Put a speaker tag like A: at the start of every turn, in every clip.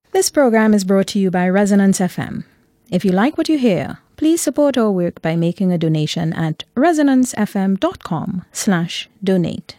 A: This program is brought to you by Resonance FM. If you like what you hear, please support our work by making a donation at resonancefm.com/donate.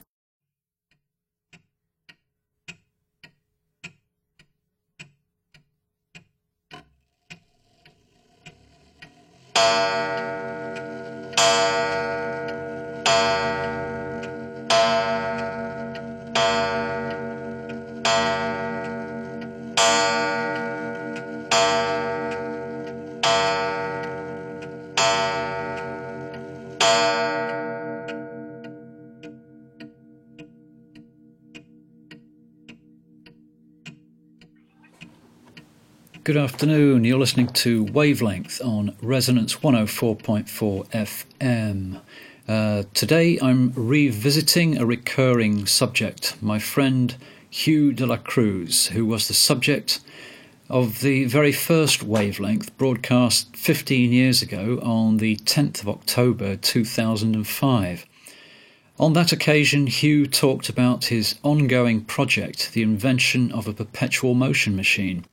B: Good afternoon, you're listening to Wavelength on Resonance 104.4 FM. Today I'm revisiting a recurring subject, my friend Hugh de la Cruz, who was the subject of the very first Wavelength broadcast 15 years ago on the 10th of October 2005. On that occasion, Hugh talked about his ongoing project, the invention of a perpetual motion machine.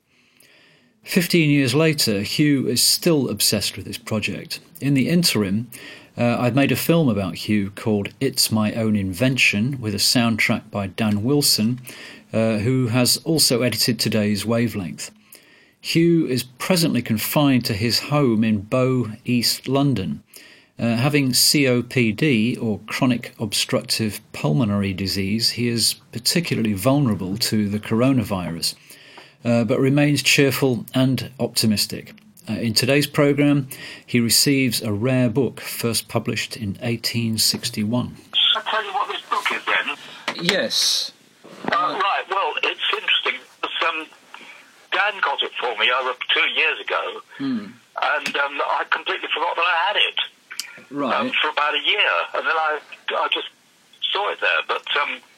B: 15 years later, Hugh is still obsessed with this project. In the interim, I've made a film about Hugh called It's My Own Invention, with a soundtrack by Dan Wilson, who has also edited today's Wavelength. Hugh is presently confined to his home in Bow, East London. Having COPD, or chronic obstructive pulmonary disease, he is particularly vulnerable to the coronavirus. But remains cheerful and optimistic. In today's programme, he receives a rare book first published in 1861.
C: I'll tell you what this book is then.
B: Yes.
C: Right, well, it's interesting. Dan got it for me over 2 years ago, and I completely forgot that I had it for about a year, and then I just saw it there, but...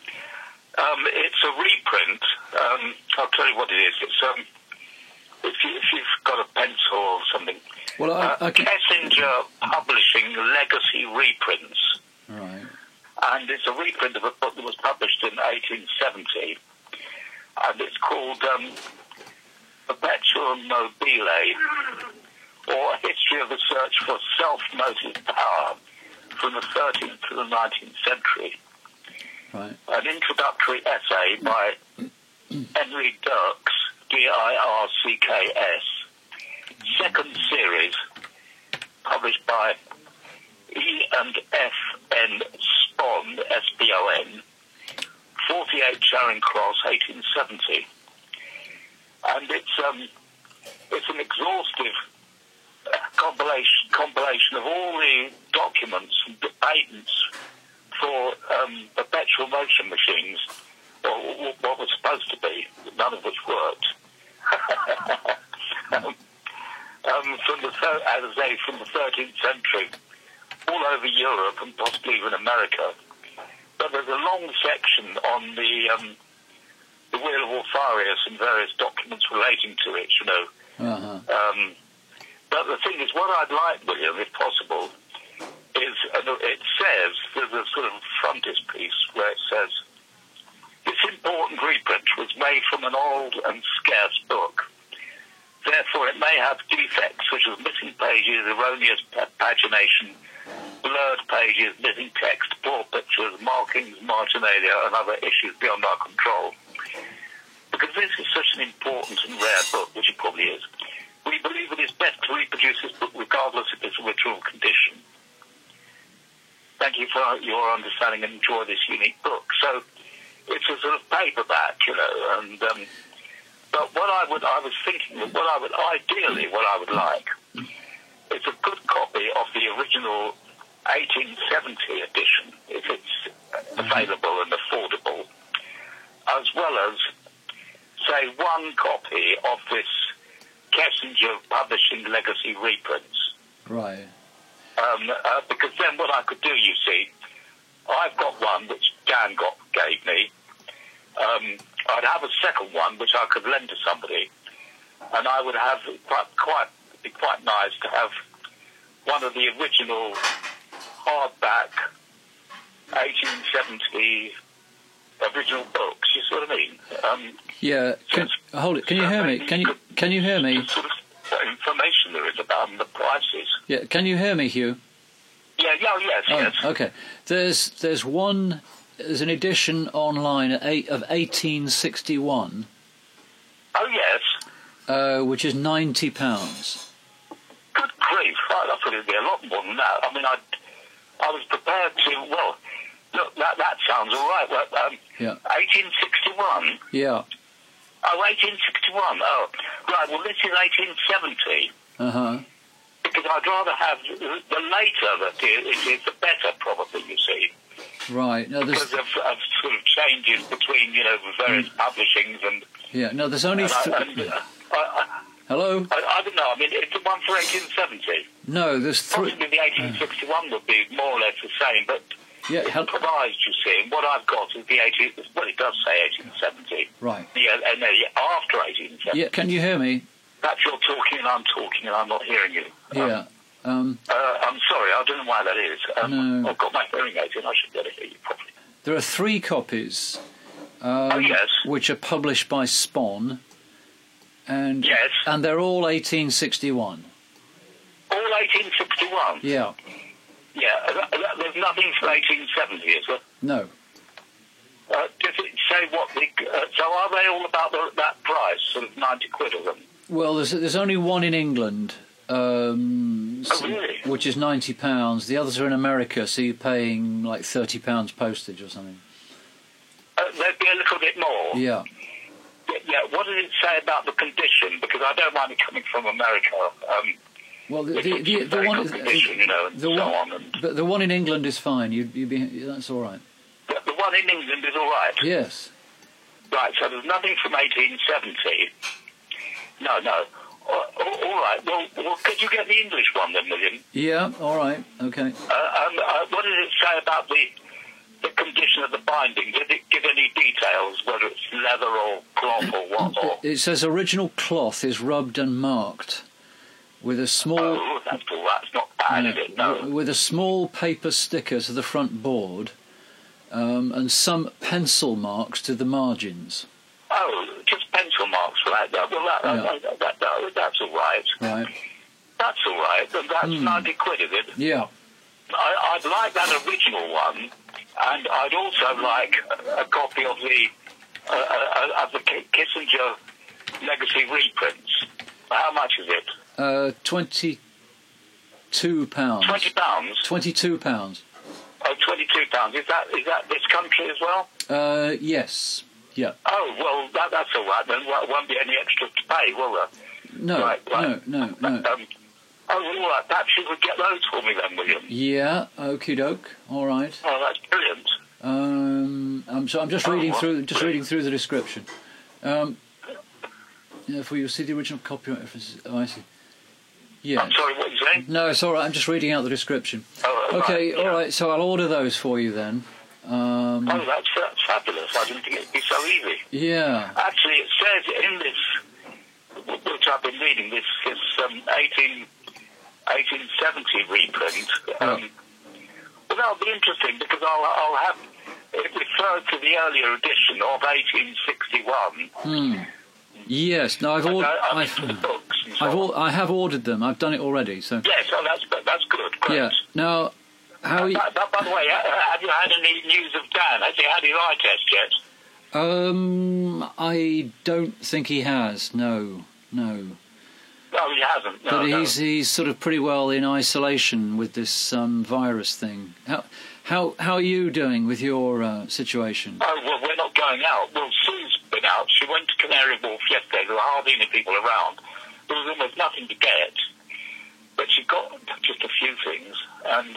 C: it's a reprint. I'll tell you what it is. It's if you've got a pencil or something.
B: Well, I can...
C: Kessinger Publishing Legacy Reprints.
B: Right.
C: And it's a reprint of a book that was published in 1870, and it's called Perpetuum Mobile, or A History of the Search for Self-Motive Power from the 13th to the 19th century.
B: Right.
C: An introductory essay by Henry Dirks, Dircks. Second series, published by E&F.N. Spon, S-P-O-N, 48 Charing Cross, 1870. And it's an exhaustive compilation of all the documents and patents for perpetual motion machines, or what was supposed to be, none of which worked. From the 13th century, all over Europe and possibly even America. But there's a long section on the Wheel of Orfarius and various documents relating to it, you know. But the thing is, what I'd like, William, if possible, is, it says, there's a sort of frontispiece where it says, this important reprint was made from an old and scarce book. Therefore, it may have defects such as missing pages, erroneous pagination, blurred pages, missing text, poor pictures, markings, marginalia, and other issues beyond our control. Because this is such an important and rare book, which it probably is, we believe it is best to reproduce this book regardless of its original condition. Thank you for your understanding and enjoy this unique book. So it's a sort of paperback, you know, and but what I would like is a good copy of the original 1870 edition, if it's available and affordable, as well as, say, one copy of this Kessinger Publishing Legacy reprints.
B: Right.
C: Because then what I could do, you see, I've got one which Dan gave me. I'd have a second one which I could lend to somebody, and I would have be quite nice to have one of the original hardback 1870 original books. You see what I mean?
B: Yeah. Hold it. Can you hear me? Can you hear me?
C: Sort of what information there is about them, the prices.
B: Yeah. Can you hear me, Hugh?
C: Yeah. Yes. Yes.
B: Okay. There's an edition online of 1861.
C: Oh yes.
B: Which is £90.
C: Good grief! I thought it'd be a lot more than that. I mean, I was prepared to. Well, look, that sounds all right. Well,
B: Yeah.
C: 1861.
B: Yeah.
C: Oh, 1861. Oh, right. Well, this is 1870. Because I'd rather have the later that it is, the better, probably. You see.
B: Right. No, there's
C: because of sort of changes between the various publishings and.
B: Yeah. No, there's only. Hello.
C: I don't know. I mean, it's the one for 1870.
B: No, there's three.
C: Possibly the 1861 would be more or less the same, but.
B: Yeah,
C: it's revised, you see, and what I've got is the 18... Well, it does say 1870.
B: Right.
C: Yeah, and then after 1870.
B: Yeah, can you hear me?
C: Perhaps you're talking and I'm not hearing you.
B: Yeah.
C: I'm sorry, I don't know why that is.
B: No.
C: I've got my hearing aids in, I should be able to hear you properly.
B: There are 3 copies.
C: Yes.
B: Which are published by Spawn. And,
C: yes.
B: And they're all 1861.
C: All 1861?
B: Yeah.
C: Yeah, there's nothing from 1870, is there?
B: No.
C: Does it say what the... so are they all about that price, sort of 90 quid or something?
B: Well, there's only one in England,
C: really?
B: Which is £90. The others are in America, so you're paying like £30 postage or something.
C: There'd be a little bit more?
B: Yeah.
C: Yeah, what does it say about the condition? Because I don't mind it coming from America.
B: Well, the one in England is fine. That's all right.
C: The one in England is all right.
B: Yes.
C: Right. So there's nothing from 1870. No. All right. Well, could you get the English one then, William?
B: Yeah. All right. Okay.
C: What does it say about the condition of the binding? Did it give any details, whether it's leather or cloth or what?
B: It says original cloth is rubbed and marked. With a small...
C: Oh, that's not bad, is it? No.
B: With a small paper sticker to the front board, and some pencil marks to the margins.
C: Oh, just pencil marks for that. Well, that's all right.
B: Right.
C: That's all right. And that's 90 quid, is it?
B: Yeah.
C: I'd like that original one, and I'd also like a copy of the Kissinger Legacy reprints. How much is it?
B: £22.
C: £20?
B: £22.
C: Oh, £22. Is that this country as well?
B: Yes. Yeah.
C: Oh, well, that's all right then. Well, won't be any extra to pay, will there?
B: No.
C: Right.
B: No.
C: All right. Perhaps you could get those for me then, William.
B: Yeah. Okie doke. All right.
C: Oh, that's brilliant.
B: I'm just reading through the description. For you see the original copyright references. Oh, I see. Yeah.
C: I'm sorry, what are you saying?
B: No, it's all right. I'm just reading out the description.
C: Oh,
B: okay,
C: right,
B: all right. So I'll order those for you then.
C: Oh, that's fabulous. I didn't think it'd be so easy.
B: Yeah.
C: Actually, it says in this, which I've been reading, this 1870 reprint. Well, that'll be interesting because I'll have it referred to the earlier edition of 1861.
B: Yes, no, I have ordered them. I've done it already. So
C: yes, that's good. Great.
B: Yeah. Now, how?
C: By the way, have you had any news of Dan? Has he had his eye test yet?
B: I don't think he has. No.
C: No, he hasn't. No,
B: but he's sort of pretty well in isolation with this virus thing. How are you doing with your situation?
C: Oh, well, we're not going out. Well, Sue's been out. She went to Canary Wharf yesterday. There were hardly any people around. There was almost nothing to get. But she got just a few things. And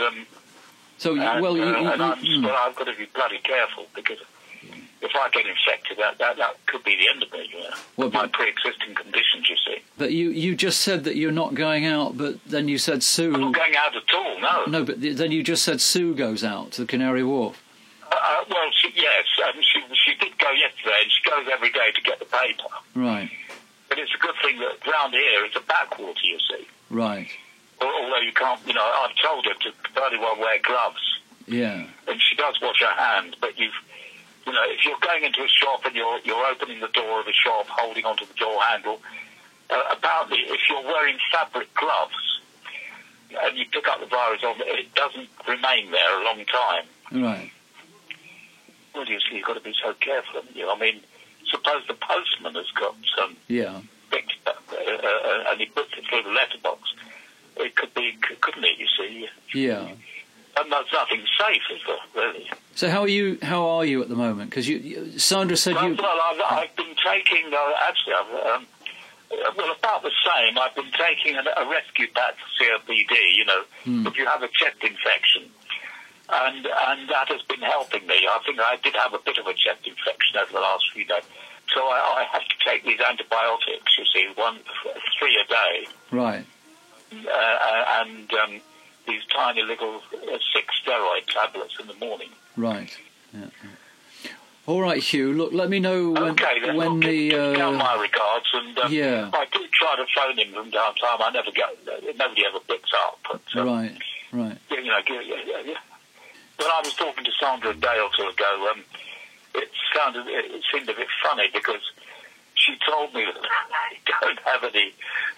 C: I've got to be bloody careful because if I get infected, that could be the end of me. My pre-existing conditions, you see.
B: But you just said that you're not going out, but then you said Sue...
C: I'm not going out at all, no.
B: No, but then you just said Sue goes out to the Canary Wharf.
C: Well, yes, she did go yesterday, and she goes every day to get the paper.
B: Right.
C: But it's a good thing that round here it's a backwater, you see.
B: Right.
C: Although you can't, I've told her to very well wear gloves.
B: Yeah.
C: And she does wash her hands, but you've You know, if you're going into a shop and you're opening the door of a shop, holding onto the door handle, apparently if you're wearing fabric gloves and you pick up the virus, it doesn't remain there a long time.
B: Right.
C: Well, you've got to be so careful, haven't you? I mean, suppose the postman has got some picked up, and he puts it through the letterbox. It could be, couldn't it, you see?
B: Yeah.
C: And there's nothing safe, is there, really?
B: So how are you at the moment? Because Sandra said you...
C: Well, I've been taking, actually, about the same. I've been taking a rescue pack for COPD, you know, if you have a chest infection. And that has been helping me. I think I did have a bit of a chest infection over the last few days. So I have to take these antibiotics, you see, 3 a day.
B: Right.
C: And these tiny little 6 steroid tablets in the morning.
B: Right. Yeah. All right, Hugh. Look, let me know when
C: give down my regards, and
B: I
C: do try to phone him from time to time. I never nobody ever picks up. But,
B: right.
C: You know, when I was talking to Sandra a day or two ago, it seemed a bit funny because she told me that they don't have any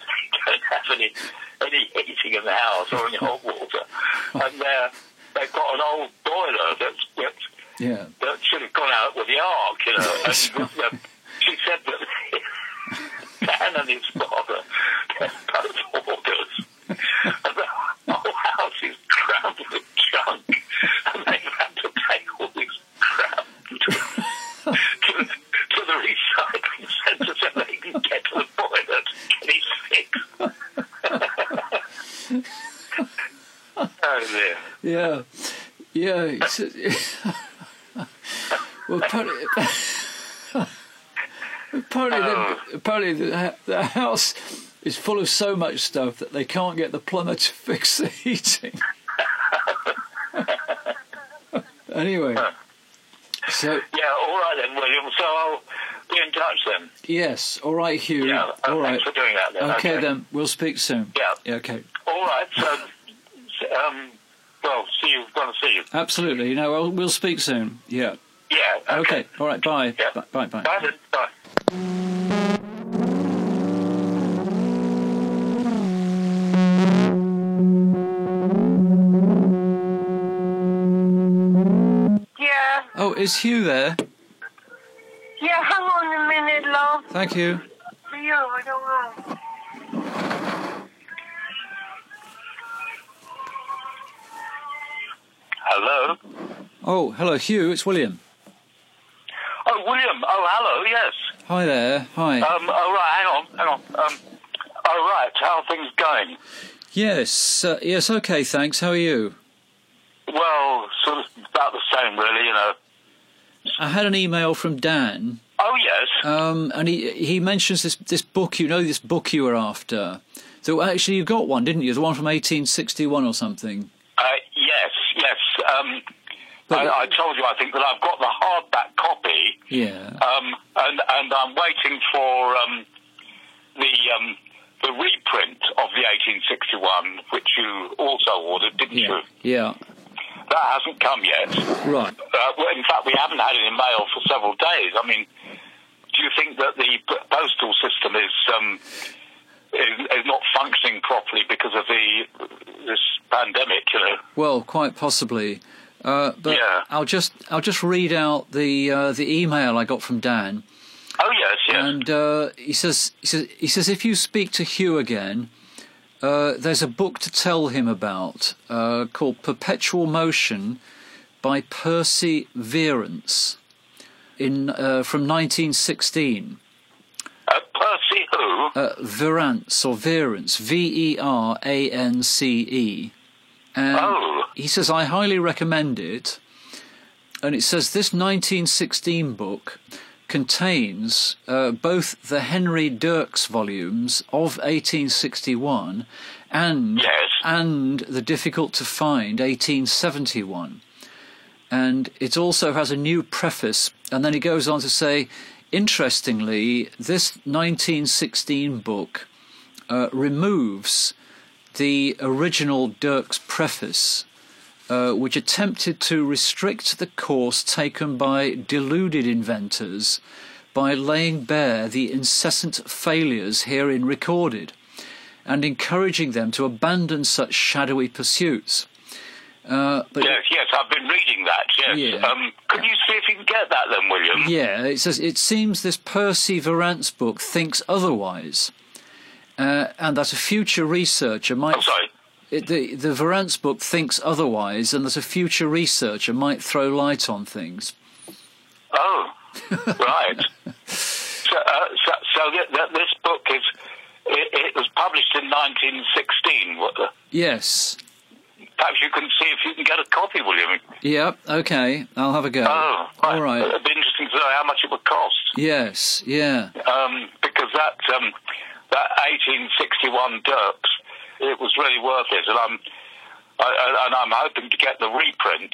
C: heating in the house or any hot water, and they've got an old boiler that should have gone out with the ark, you know. And, she said that Dan and his father get both orders, and the whole house is crammed with junk, and they've had to take all this crap to the recycling centre so they can get to the boiler to get it fixed. Oh dear.
B: Yeah. Well, apparently the house is full of so much stuff that they can't get the plumber to fix the heating. Anyway, so
C: all right then, William. So I'll be in touch then.
B: Yes, all right, Hugh.
C: Yeah,
B: all right.
C: Thanks for doing that then.
B: Okay, then we'll speak soon.
C: Yeah.
B: Okay.
C: All right. So, see you. Going to see you.
B: Absolutely. No, we'll speak soon. Yeah.
C: Yeah.
B: Okay. All right. Bye.
C: Yeah.
B: Bye.
C: Bye then. Bye.
D: Yeah.
B: Oh, is Hugh there?
D: Yeah, hang on a minute, love.
B: Thank you.
D: Yeah, I don't know.
C: Hello.
B: Oh, hello, Hugh. It's William.
C: Oh, William. Oh, hello. Yes.
B: Hi there. Hi.
C: All right. Hang on. All right. How are things going?
B: Yes. Yes. Okay. Thanks. How are you?
C: Well, sort of about the same, really. You know.
B: I had an email from Dan.
C: Oh yes.
B: And he mentions this book. You know, this book you were after. So actually, you got one, didn't you? The one from 1861 or something.
C: Yes. I told you, I think, that I've got the hardback copy.
B: Yeah.
C: And I'm waiting for the reprint of the 1861, which you also ordered, didn't you?
B: Yeah.
C: That hasn't come yet.
B: Right.
C: In fact, we haven't had it in mail for several days. I mean, do you think that the postal system is not functioning properly because of this pandemic? You know.
B: Well, quite possibly. But
C: yeah.
B: I'll just read out the email I got from Dan.
C: Oh yes.
B: And he says if you speak to Hugh again, there's a book to tell him about called Perpetual Motion by Percy Verance from 1916.
C: Percy who?
B: Verance or Verance, Verance. And he says, I highly recommend it. And it says this 1916 book contains both the Henry Dirks volumes of 1861 and the difficult-to-find 1871. And it also has a new preface. And then he goes on to say, interestingly, this 1916 book removes the original Dirks preface which attempted to restrict the course taken by deluded inventors by laying bare the incessant failures herein recorded, and encouraging them to abandon such shadowy pursuits.
C: Yes, I've been reading that, yes.
B: Yeah.
C: Could you see if you can get that then, William?
B: Yeah, it says, it seems this Perseverance book thinks otherwise, and that a future researcher might...
C: I'm sorry?
B: The Verance book thinks otherwise, and that a future researcher might throw light on things.
C: Oh, right. So this book it was published in 1916.
B: Yes.
C: Perhaps you can see if you can get a copy, William.
B: Yep, okay, I'll have a go.
C: Oh, right.
B: All right.
C: It'd be interesting to know how much it would cost.
B: Yes, yeah.
C: Because that 1861 Dirks, it was really worth it, and I'm hoping to get the reprint.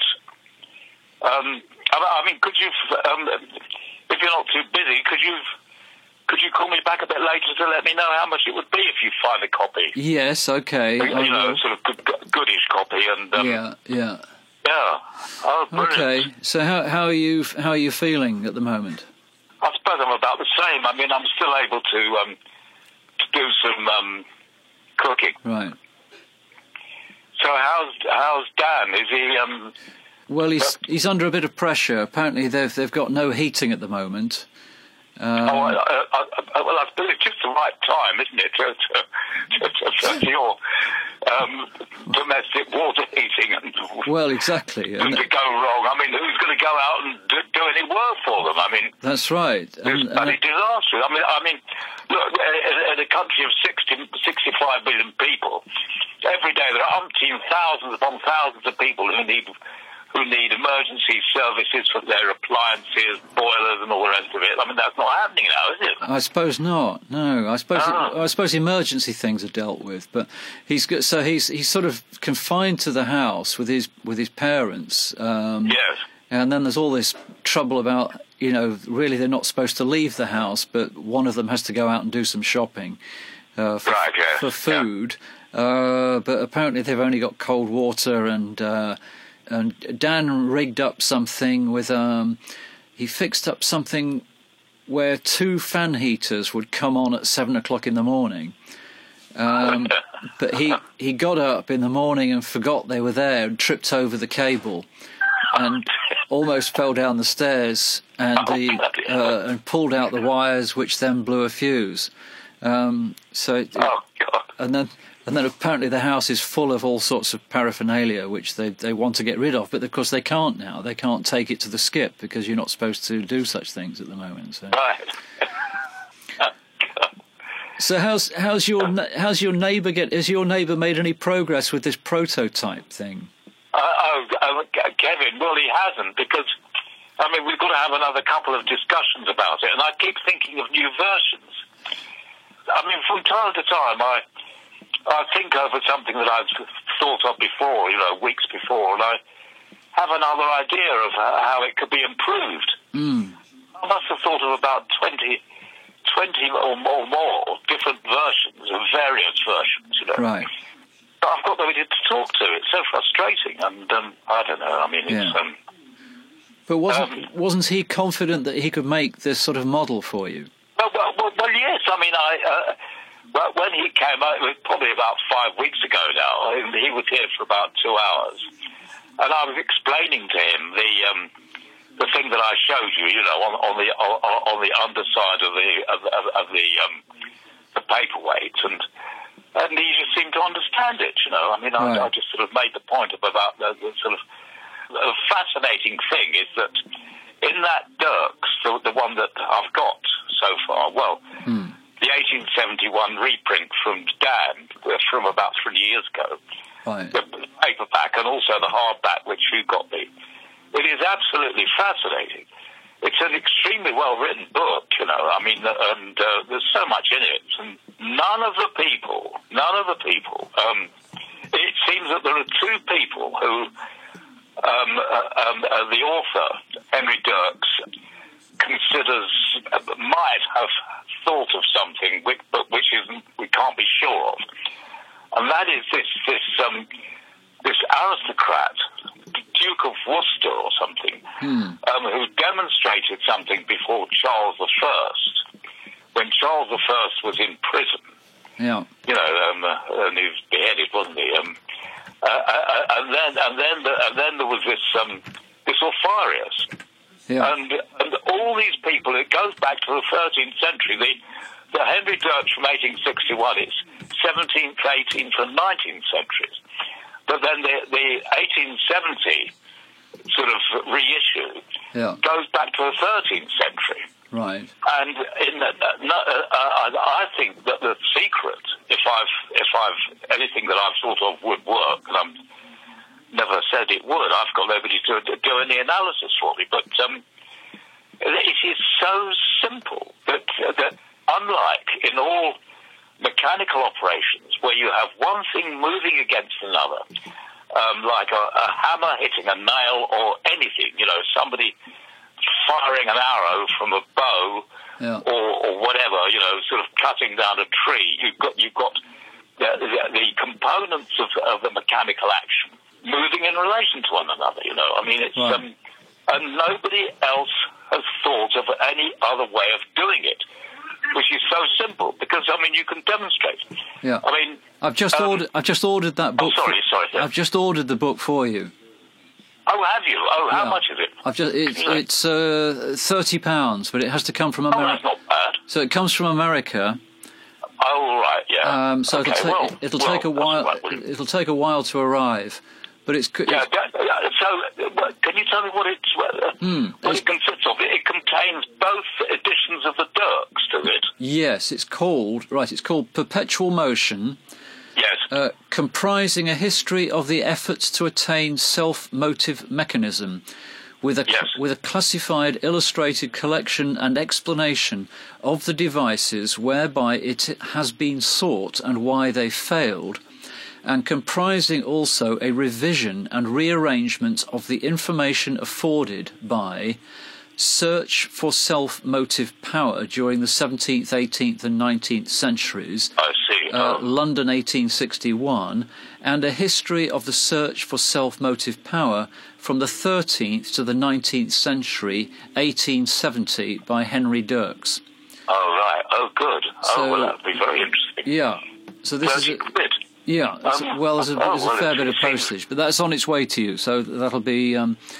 C: I mean, could you, if you're not too busy, could you call me back a bit later to let me know how much it would be if you find a copy?
B: Yes, okay.
C: You know, sort of goodish copy, and
B: yeah.
C: Yeah. Oh, brilliant.
B: Okay. So how are you feeling at the moment?
C: I suppose I'm about the same. I mean, I'm still able to do some cooking.
B: Right.
C: So how's Dan? Is he?
B: Well, he's under a bit of pressure. Apparently, they've got no heating at the moment.
C: Well, I suppose it's just the right time, isn't it, to your domestic water heating and
B: well, exactly.
C: And to go wrong. I mean, who's going to go out and do any work for them? I mean,
B: that's right.
C: It's bloody disastrous. I mean, look, in a country of 65 million people, every day there are thousands upon thousands of people who need emergency services for their appliances, boilers, and all the rest of it. I mean, that's not happening now, is it?
B: I suppose not. No, I suppose emergency things are dealt with, but he's sort of confined to the house with his parents.
C: Yes.
B: And then there's all this trouble about, really they're not supposed to leave the house, but one of them has to go out and do some shopping for food. Yeah. But apparently they've only got cold water, and Dan rigged up something with he fixed up something where 2 fan heaters would come on at 7 o'clock in the morning. But he got up in the morning and forgot they were there and tripped over the cable and almost fell down the stairs and pulled out the wires, which then blew a fuse. And then apparently the house is full of all sorts of paraphernalia which they want to get rid of, but of course they can't now. They can't take it to the skip because you're not supposed to do such things at the moment. So.
C: Right.
B: So how's your neighbour has your neighbour made any progress with this prototype thing?
C: Kevin, well, he hasn't, because we've got to have another couple of discussions about it, and I keep thinking of new versions. From time to time, I think over something that I've thought of before, weeks before, and I have another idea of how it could be improved. I must have thought of about 20 or more different versions, of various versions,
B: Right.
C: But I've got nobody to talk to. It's so frustrating, and I don't know. It's...
B: But wasn't he confident that he could make this sort of model for you?
C: Well, yes. When he came out, it was probably about 5 weeks ago now. He was here for about 2 hours, and I was explaining to him the thing that I showed you, on the underside of the paperweight, and he just seemed to understand it. Right. I just sort of made the point about the sort of fascinating thing is that in that Dirks, the one that I've got so far, the 1871 reprint from Dan, from about 3 years ago,
B: right.
C: The paperback and also the hardback, which you got me, it is absolutely fascinating. It's an extremely well-written book, and there's so much in it. And none of the people, it seems that there are 2 people who, the author, Henry Dirks, considers might have thought of something, but which we can't be sure of, and that is this aristocrat Duke of Worcester or something, who demonstrated something before Charles I, when Charles I was in prison.
B: Yeah.
C: You know, and he was beheaded, wasn't he? And then there was this Alfarius.
B: Yeah.
C: And all these people, it goes back to the 13th century. The Henry Dirks from 1861, it's 17th, 18th and 19th centuries. But then the 1870 sort of reissue goes back to the 13th century.
B: Right.
C: And I think that the secret, if I've anything that I've thought of would work, and I've never said it would, I've got nobody to do any analysis for me, but it is so simple that unlike in all mechanical operations where you have one thing moving against another, like a hammer hitting a nail or anything, you know, somebody firing an arrow from a bow or whatever, you know, sort of cutting down a tree, you've got the components of the mechanical action moving in relation to one another, you know. I mean, it's and nobody else has thought of any other way of doing it, which is so simple, because, I mean, you can demonstrate.
B: Yeah.
C: I mean...
B: I've just ordered that book.
C: Oh, sorry. Yeah.
B: I've just ordered the book for you.
C: Oh, have you? Oh, how much is it?
B: It's £30, but it has to come from America.
C: Oh, that's not bad.
B: So it comes from America.
C: Oh, right, yeah.
B: So it'll take a while. It'll take a while to arrive, but it's.
C: So, can you tell me what it consists of? It contains both editions of the Dirks, does it?
B: Yes, it's called Perpetual Motion.
C: Yes.
B: Comprising a history of the efforts to attain self-motive mechanism, with a classified, illustrated collection and explanation of the devices whereby it has been sought and why they failed, and comprising also a revision and rearrangement of the information afforded by Search for Self-Motive Power during the 17th, 18th and 19th centuries,
C: I see.
B: London 1861, and a history of the search for self-motive power from the 13th to the 19th century, 1870, by Henry Dirks.
C: Oh, right. Oh, good.
B: So,
C: well, that would be very interesting.
B: Yeah. So this
C: 30
B: is...
C: quid.
B: Yeah, there's a fair bit of postage, but that's on its way to you, so that'll be...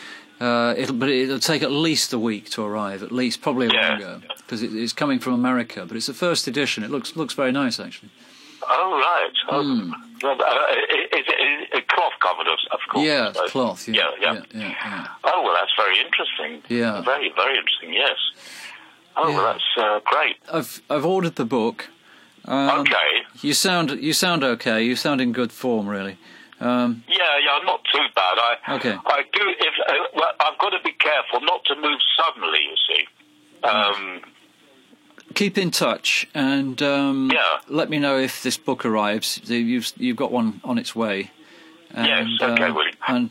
B: it'll take at least a week to arrive, at least, probably longer, because it's coming from America. But it's a first edition. It looks very nice, actually.
C: Oh, right. Is it cloth covered, of course?
B: Yeah, it's cloth. Yeah.
C: Oh, well, that's very interesting.
B: Yeah.
C: Very, very interesting. Yes. Oh, well, that's great.
B: I've ordered the book.
C: Okay.
B: You sound okay. You sound in good form, really.
C: Yeah, not too bad. I do. I've got to be careful not to move suddenly. You see.
B: Keep in touch and let me know if this book arrives. You've got one on its way. And,
C: yes. Okay, William.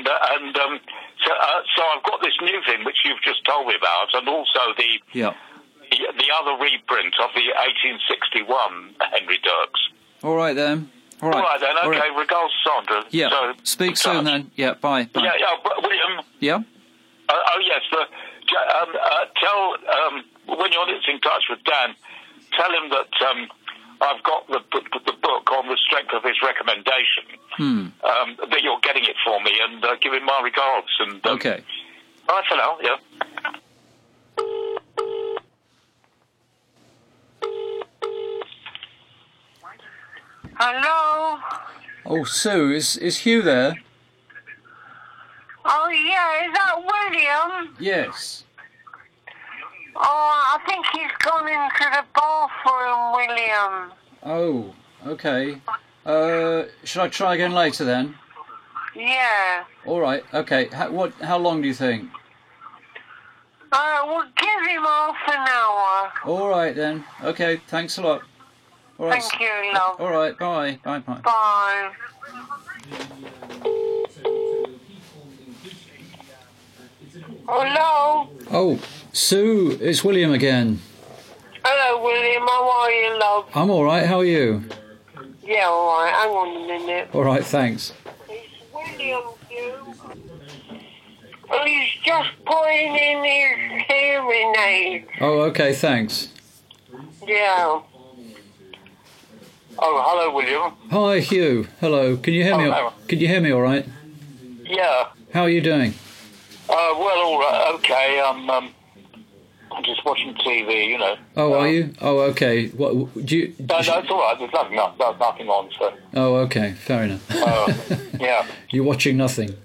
C: So I've got this new thing which you've just told me about, and also the other reprint of the 1861 Henry Dirks.
B: All right then. All right then.
C: Okay.
B: Right.
C: Regards, Sandra.
B: Yeah.
C: So,
B: speak soon then. Yeah. Bye.
C: Yeah. William.
B: Yeah.
C: Oh yes. Tell when you're in touch with Dan, tell him that I've got the book on the strength of his recommendation. That you're getting it for me, and give him my regards. And
B: okay.
C: Bye for now. Yeah.
D: Hello?
B: Oh, Sue, is Hugh there?
D: Oh, yeah, is that William?
B: Yes.
D: Oh, I think he's gone into the bathroom, William.
B: Oh, okay. Should I try again later then?
D: Yeah.
B: All right, okay. How long do you think?
D: We'll give him half an hour.
B: All right then. Okay, thanks a lot. All right.
D: Thank you, love.
B: All right, bye. Bye.
D: Bye. Hello?
B: Oh, Sue, it's William again.
D: Hello, William. How are you, love?
B: I'm all right, how are you?
D: Yeah, all right. Hang on a minute.
B: All right, thanks.
D: It's William, Hugh. He's just putting in his hearing aid.
B: Oh, okay, thanks.
D: Yeah.
C: Oh, hello, William.
B: Hi, Hugh. Hello. Can you hear me?
C: Hello.
B: Can you hear me all right?
C: Yeah.
B: How are you doing?
C: Well, all right. Okay. I'm just watching TV. You know.
B: Oh, are you? Oh, okay. What do you?
C: No, it's all right. There's nothing on. So.
B: Oh, okay. Fair enough.
C: Yeah.
B: You're watching nothing.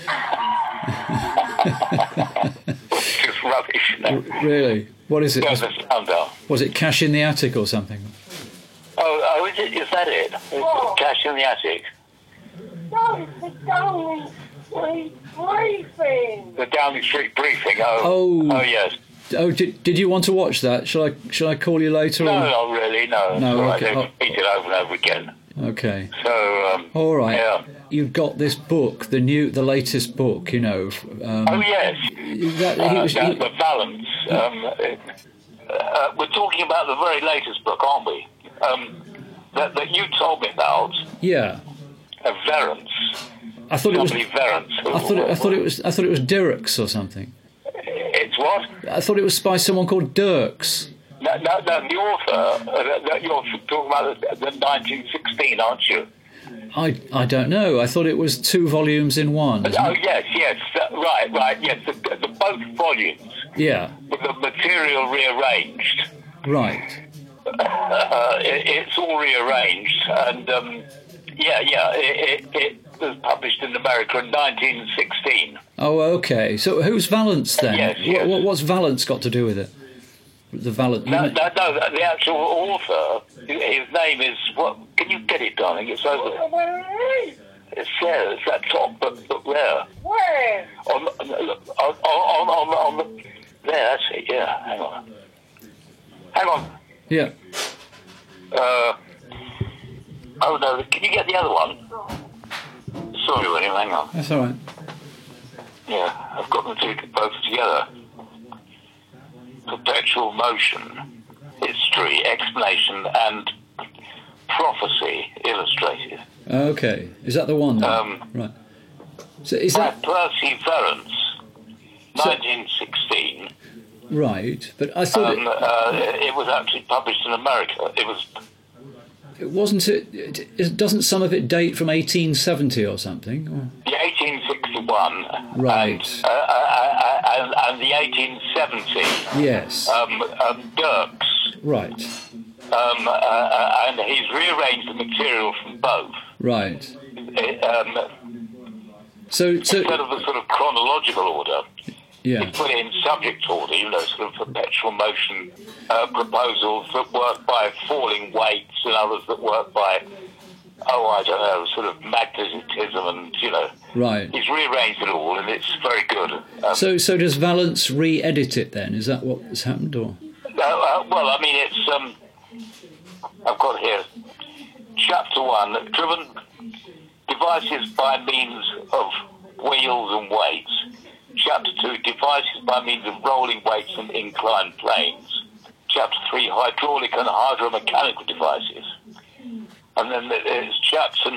C: It's just rubbish. You know?
B: Really? What is it?
C: Turn the sound down.
B: Was it Cash in the Attic or something?
C: Oh, is it? Is that it? Cash in the Attic.
D: No, it's Downing Street briefing.
C: The Downing Street briefing.
B: Oh.
C: Oh, yes.
B: Oh, did you want to watch that? Shall I call you later?
C: No,
B: or?
C: not really. No.
B: No,
C: It's all right.
B: okay.
C: They repeat it over and over again.
B: Okay.
C: So.
B: All right.
C: Yeah.
B: You've got this book, the latest book. You know.
C: Oh yes. The Valence. We're talking about the very latest book, aren't we? That you told me about.
B: Yeah.
C: Verence.
B: I thought it was.
C: Verence.
B: I thought it was Dirks or something.
C: It's what?
B: I thought it was by someone called Dirks.
C: No. The author. You're talking about the 1916, aren't you?
B: I don't know. I thought it was 2 volumes in one.
C: Oh yes. Right. Yes, the both volumes.
B: Yeah.
C: With the material rearranged.
B: Right.
C: It's all rearranged, and it was published in America in 1916.
B: Oh, okay. So who's Valence then?
C: Yes.
B: What's Valence got to do with it? The Valence.
C: No. The actual author. His name is what? Can you get it, darling? It's over there. It's there. It's that top, but where?
D: Where?
C: On the. There. That's it. Yeah. Hang on.
B: Yeah.
C: Oh no! Can you get the other one? Sorry, William. Hang on.
B: That's all right.
C: Yeah, I've got them two both together. Perpetual motion, history, explanation, and prophecy illustrated.
B: Okay. Is that the one? Then? Right. So is that
C: Percy Verence, 1916?
B: Right, but I thought
C: it was actually published in America.
B: it wasn't. Doesn't some of it date from 1870 or something? Or?
C: The 1861,
B: Right.
C: and the 1870.
B: Yes.
C: Dirks.
B: Right.
C: And he's rearranged the material from both.
B: Right. So
C: instead of the sort of chronological order.
B: Yeah.
C: He's put in subject order, sort of perpetual motion proposals that work by falling weights and others that work by, I don't know, sort of magnetism and,
B: Right.
C: He's rearranged it all and it's very good.
B: So does Valence re-edit it then? Is that what has happened? Or?
C: Well, I mean, it's, I've got here, Chapter 1, driven devices by means of wheels and weights. Chapter 2, devices by means of rolling weights and inclined planes. Chapter 3, hydraulic and hydromechanical devices. And then there's Chapter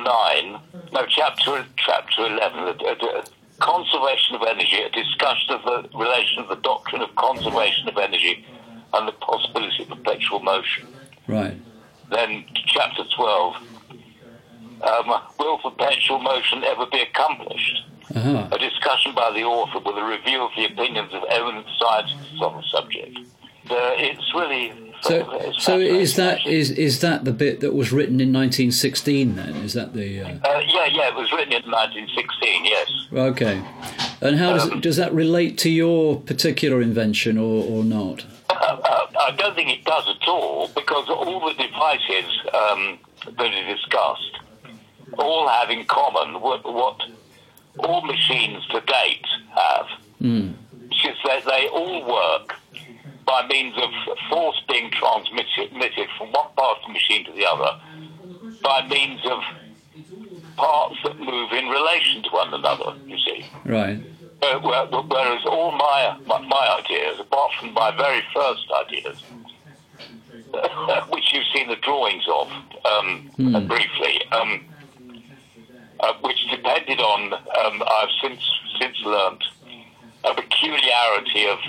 C: 11, conservation of energy, a discussion of the relation of the doctrine of conservation of energy and the possibility of perpetual motion.
B: Right.
C: Then Chapter 12, will perpetual motion ever be accomplished?
B: Uh-huh.
C: A discussion by the author with a review of the opinions of eminent scientists on the subject. It's really...
B: So is that the bit that was written in 1916 then? Is that the...
C: Yeah, it was written in 1916, yes.
B: Okay. And how does that relate to your particular invention or not?
C: I don't think it does at all, because all the devices that are discussed all have in common what all machines to date have. Which is that they all work by means of force being transmitted from one part of the machine to the other by means of parts that move in relation to one another, you see.
B: Right.
C: Whereas all my ideas, apart from my very first ideas, which you've seen the drawings of briefly, which depended on, I've since learnt, a peculiarity of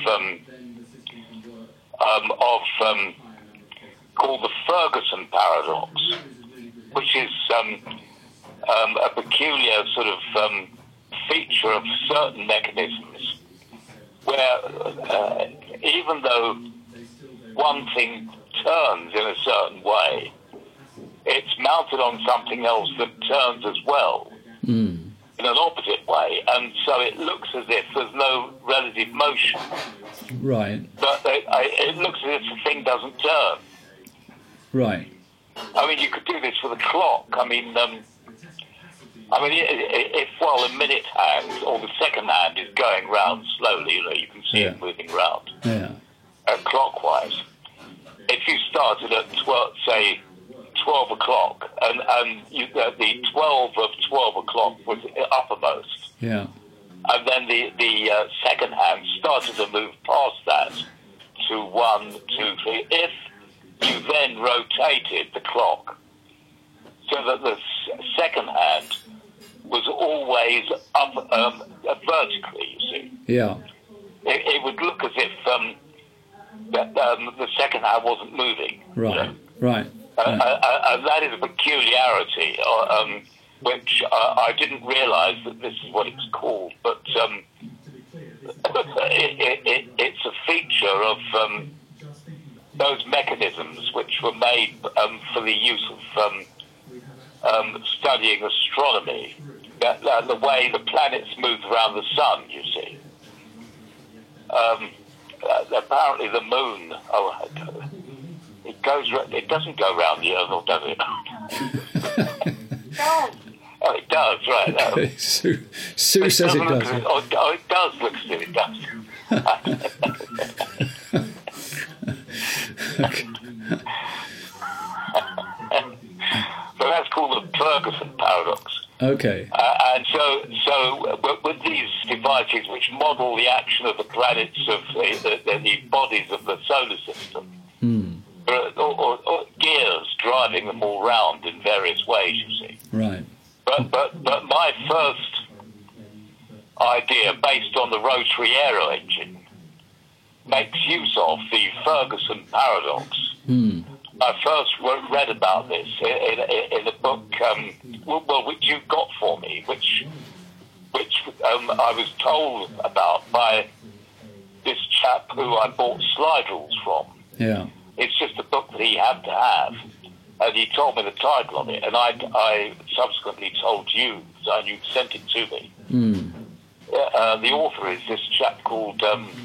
C: called the Ferguson paradox, which is a peculiar sort of feature of certain mechanisms where even though one thing turns in a certain way, it's mounted on something else that turns as well in an opposite way, and so it looks as if there's no relative motion.
B: Right.
C: But it looks as if the thing doesn't turn.
B: Right.
C: I mean, you could do this with a clock. I mean, if while the minute hand or the second hand is going round slowly, you can see it moving round clockwise. If you started at 12 o'clock, and the 12 of 12 o'clock was uppermost, and then the second hand started to move past that to 1, 2, 3. If you then rotated the clock so that the second hand was always up vertically, you see.
B: Yeah.
C: It would look as if the second hand wasn't moving.
B: Right. Right.
C: And that is a peculiarity, which I didn't realise that this is what it's called, but it's a feature of those mechanisms which were made for the use of studying astronomy, the way the planets move around the sun, you see. Apparently the moon, it doesn't go round the Earth, or does it? Oh, it does, right.
B: Okay. Sue says it does.
C: It does look as if it does.
B: Okay.
C: So that's called the Ferguson paradox.
B: Okay.
C: And so with these devices which model the action of the planets of the bodies of the solar system, or gears driving them all round in various ways, you see.
B: Right.
C: But my first idea, based on the rotary aero engine, makes use of the Ferguson paradox. I first read about this in a book, which you got for me, which I was told about by this chap who I bought slide rules from.
B: Yeah.
C: It's just a book that he had to have, and he told me the title of it, and I subsequently told you, and you sent it to me. The author is this chap called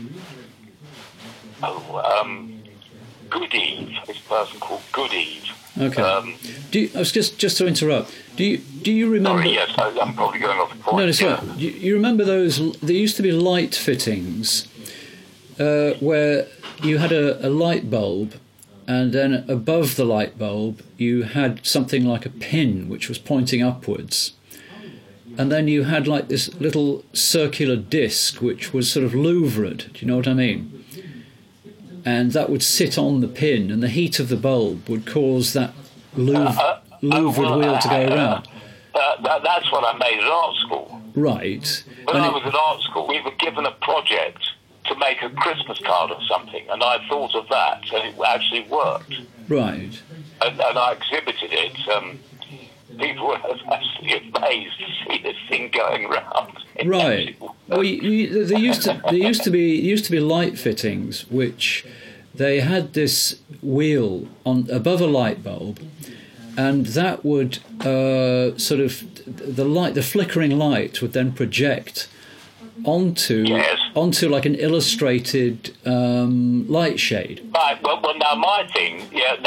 C: Goodeve. This person called Goodeve.
B: Okay. I was just to interrupt. Do you remember?
C: Sorry, yes, I'm probably going off the point.
B: No, it's right. You remember those? There used to be light fittings where you had a light bulb, and then above the light bulb you had something like a pin which was pointing upwards, and then you had like this little circular disc which was sort of louvered. Do you know what I mean? And that would sit on the pin, and the heat of the bulb would cause that louvered wheel to go around.
C: That's what I made at art school.
B: Right.
C: When I was at art school, we were given a project to make a Christmas card of something, and I thought of that, and it actually worked.
B: Right.
C: And I exhibited it. People were absolutely amazed to see this thing going round.
B: Right. Well, there used to be light fittings which they had this wheel on above a light bulb, and that would sort of the flickering light would then project onto like an illustrated light shade.
C: Right. Well, now my thing,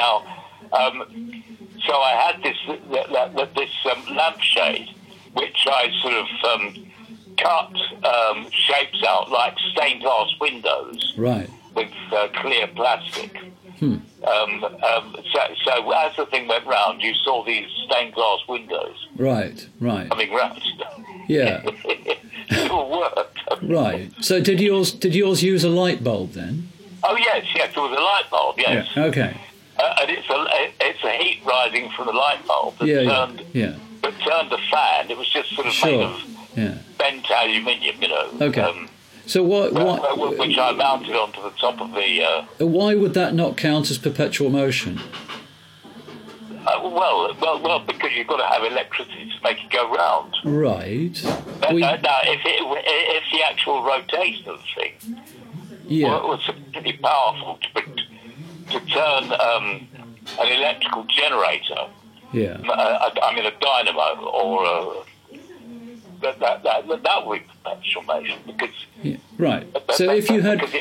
C: so I had this lampshade, which I sort of cut shapes out like stained glass windows,
B: right,
C: with clear plastic. So as the thing went round, you saw these stained glass windows.
B: Right.
C: Coming round.
B: Yeah.
C: It all worked.
B: Right. So did yours use a light bulb then?
C: Oh yes, it was a light bulb. Yes.
B: Yeah. Okay.
C: And it's a heat rising from the light bulb that turned the fan. It was just sort of made of bent aluminium,
B: Okay. So
C: which I mounted onto the top of the...
B: why would that not count as perpetual motion?
C: Well, because you've got to have electricity to make it go round.
B: Right.
C: Now, if the actual rotation of the thing was sufficiently powerful to turn an electrical generator, a dynamo, or that would be perpetual motion, because
B: right. So if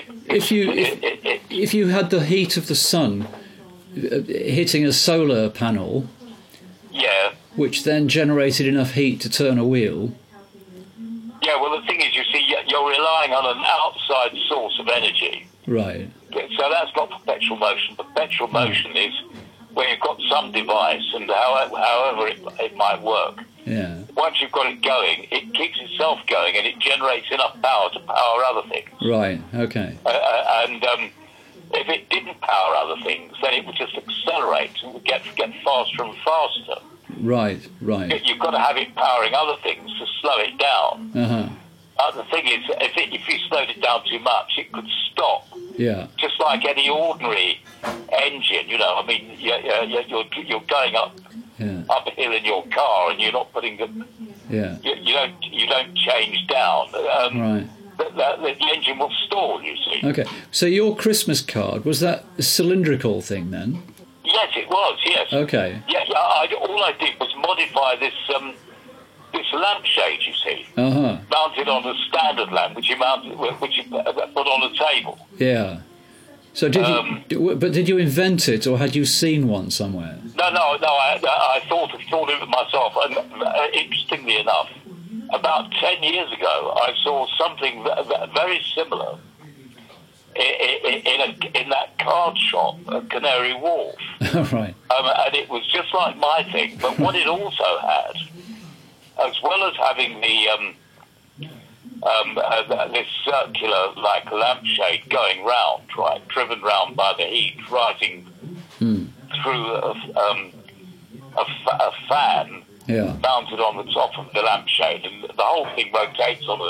B: you had the heat of the sun hitting a solar panel, which then generated enough heat to turn a wheel.
C: Yeah, well, the thing is, you see, you're relying on an outside source of energy.
B: Right.
C: So that's not perpetual motion. Perpetual motion is where you've got some device, and however it might work.
B: Yeah.
C: Once you've got it going, it keeps itself going, and it generates enough power to power other things.
B: Right. Okay.
C: If it didn't power other things, then it would just accelerate and would get faster and faster.
B: Right.
C: You've got to have it powering other things to slow it down. The thing is, if you slowed it down too much, it could stop.
B: Yeah.
C: Just like any ordinary engine, I mean, you're going up a hill in your car, and you're not putting the.
B: Yeah.
C: You don't change down.
B: Right.
C: The engine will stall, you see.
B: Okay, so your Christmas card, was that a cylindrical thing then?
C: Yes, it was, yes.
B: Okay.
C: Yeah, all I did was modify this lampshade, you see. Mounted on a standard lamp, which you put on a table.
B: Yeah. So did you invent it, or had you seen one somewhere?
C: No, I thought of it myself, and interestingly enough, about 10 years ago, I saw something very similar in that card shop at Canary Wharf.
B: Right.
C: And it was just like my thing, but what it also had, as well as having this circular, like, lampshade going round, right, driven round by the heat, rising through a fan, mounted on the top of the lampshade, and the whole thing rotates on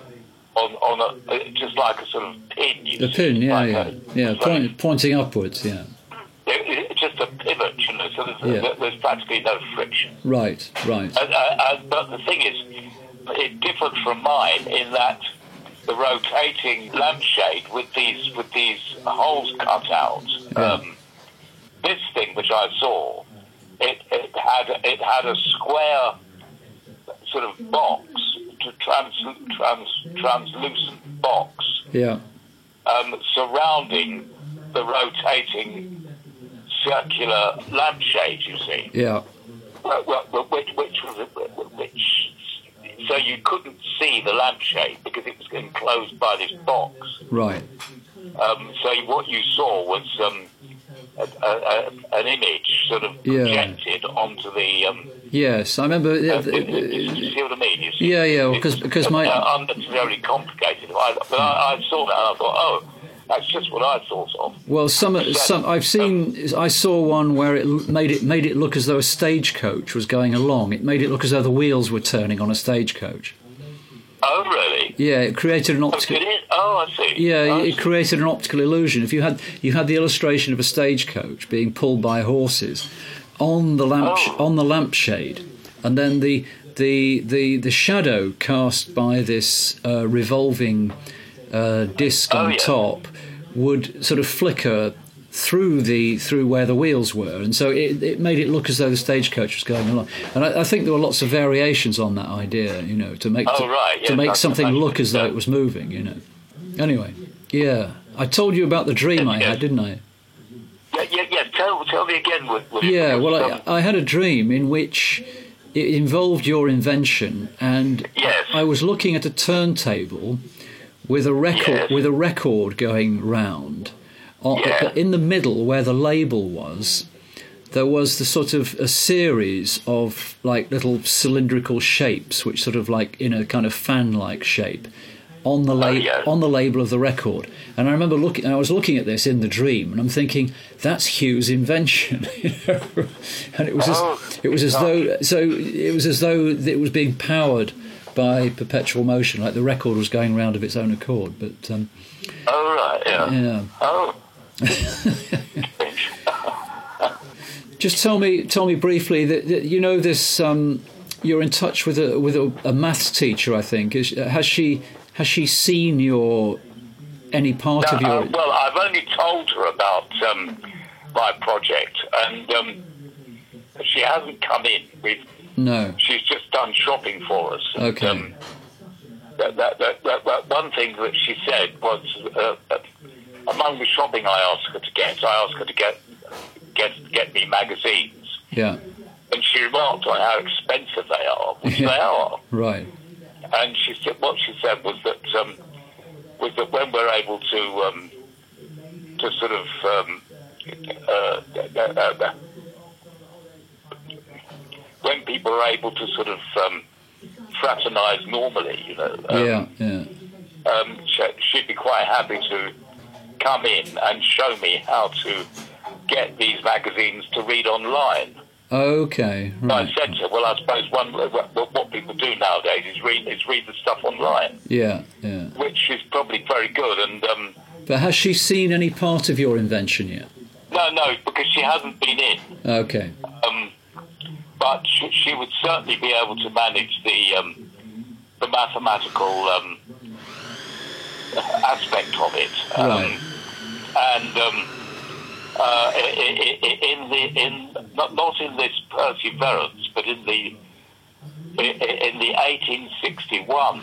C: a just like a sort of pin.
B: A pin, pointing upwards. Yeah.
C: It's just a pivot, so there's practically no friction.
B: Right.
C: But the thing is, it differed from mine in that the rotating lampshade with these holes cut out. This thing which I saw. It had a square sort of box, translucent box, surrounding the rotating circular lampshade. You see, which so you couldn't see the lampshade because it was enclosed by this box.
B: Right.
C: So what you saw was an image sort of projected onto the...
B: yes, I remember...
C: you see what I mean?
B: Yeah, because my...
C: unnecessarily complicated, but I saw that and I thought, that's just what I thought of.
B: Well, I saw one where it made it look as though a stagecoach was going along. It made it look as though the wheels were turning on a stagecoach.
C: Oh, really?
B: Yeah, it created an optical...
C: Oh, I see.
B: Yeah, it created an optical illusion. If you had the illustration of a stagecoach being pulled by horses on the lampshade, and then the shadow cast by this revolving disc on top would sort of flicker through where the wheels were, and so it made it look as though the stagecoach was going along. And I think there were lots of variations on that idea, to make something look as though it was moving, Anyway, I told you about the dream I had, didn't I?
C: Yeah. Tell me again.
B: I had a dream in which it involved your invention, and I was looking at a turntable with a record going round. In the middle, where the label was, there was the sort of a series of like little cylindrical shapes, which sort of like in a kind of fan-like shape, on the label of the record. And I remember I was looking at this in the dream, and I'm thinking, that's Hugh's invention, And it was as though it was being powered by perpetual motion, like the record was going round of its own accord. But
C: oh right, yeah. Oh.
B: Just tell me briefly that you know this. You're in touch with a maths teacher, I think. Has she seen any part of your?
C: Well, I've only told her about my project, and she hasn't come in.
B: No.
C: She's just done shopping for us.
B: Okay.
C: And, that one thing that she said was among the shopping I asked her to get me magazines.
B: Yeah.
C: And she remarked on how expensive they are, which they are.
B: Right.
C: And she said what she said was that when we're able to sort of when people are able to sort of fraternise normally, you know. She'd be quite happy to come in and show me how to get these magazines to read online.
B: Okay, right.
C: I said to her, well, I suppose what people do nowadays is read the stuff online.
B: Yeah.
C: Which is probably very good. And
B: but has she seen any part of your invention yet?
C: No, because she hasn't been in.
B: Okay.
C: But she would certainly be able to manage the mathematical aspect of it.
B: Right.
C: Not in this Perseverance, but in the 1861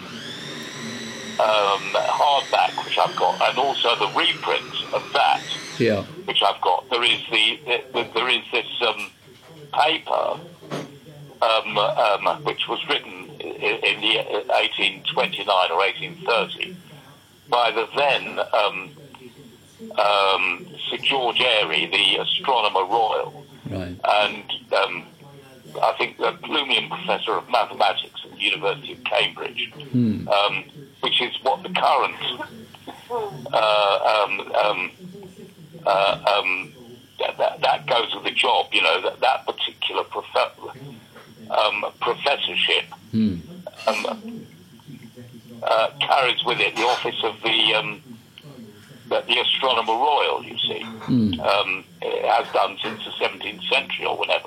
C: hardback, which I've got, and also the reprint of that, which I've got. There is this paper which was written in the 1829 or 1830 by the then Sir George Airy, the Astronomer Royal,
B: right.
C: And I think the Plumian Professor of Mathematics at the University of Cambridge, which is what the current that goes with the job, you know, that particular professorship carries with it the office of the Astronomer Royal, you see. It has done since the 17th century or whenever.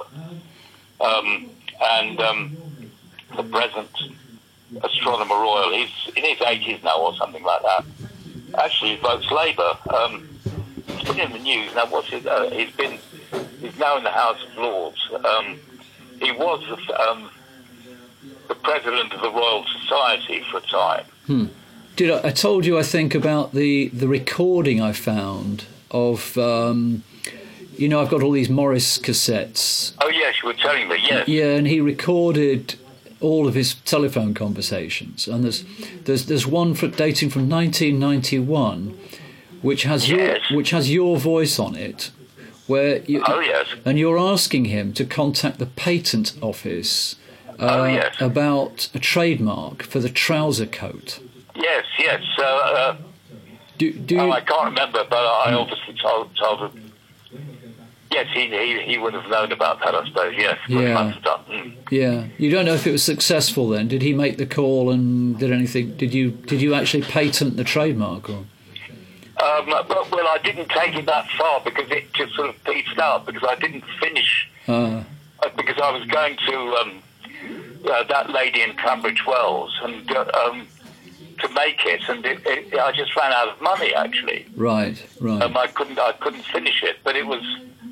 C: The present Astronomer Royal, he's in his 80s now or something like that. Actually, he votes Labour. It's been in the news. Now, he's now in the House of Lords. He was the president of the Royal Society for a time.
B: I told you, I think, about the recording I found of, I've got all these Morris cassettes.
C: Oh, yes, you were telling me, yes.
B: Yeah, and he recorded all of his telephone conversations. And there's one dating from 1991, which has your voice on it, where and you're asking him to contact the patent office about a trademark for the trouser coat.
C: Yes. I can't remember, but I obviously told him. Yes, he would have known about that, I suppose. Yes,
B: Yeah. You don't know if it was successful then. Did he make the call and did anything? Did you actually patent the trademark? Or?
C: Well, I didn't take it that far because it just sort of peaced out because I didn't finish. Because I was going to that lady in Tunbridge Wells and to make it, and I just ran out of money actually.
B: Right.
C: I couldn't finish it, but it was.